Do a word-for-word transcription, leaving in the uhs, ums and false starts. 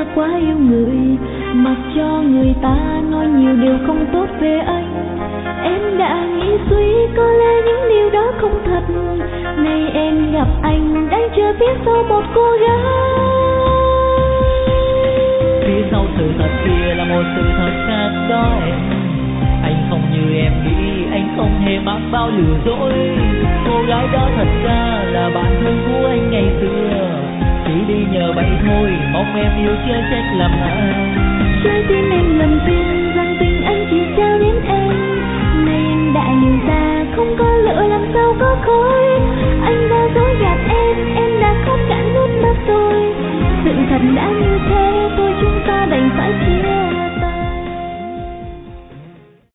đã quá yêu người, mặc cho người ta nói nhiều điều không tốt về anh. Em đã nghĩ suy có lẽ những điều đó không thật. Nay em gặp anh đang chờ phía sau một cô gái. Phía sau sự thật kia là một sự thật khác đó em. Anh không như em nghĩ, anh không hề mang bao lừa dối. Cô gái đó thật ra là bạn thân của anh ngày xưa. Chỉ đi nhờ vậy thôi, mong em yêu chưa trách làm ai.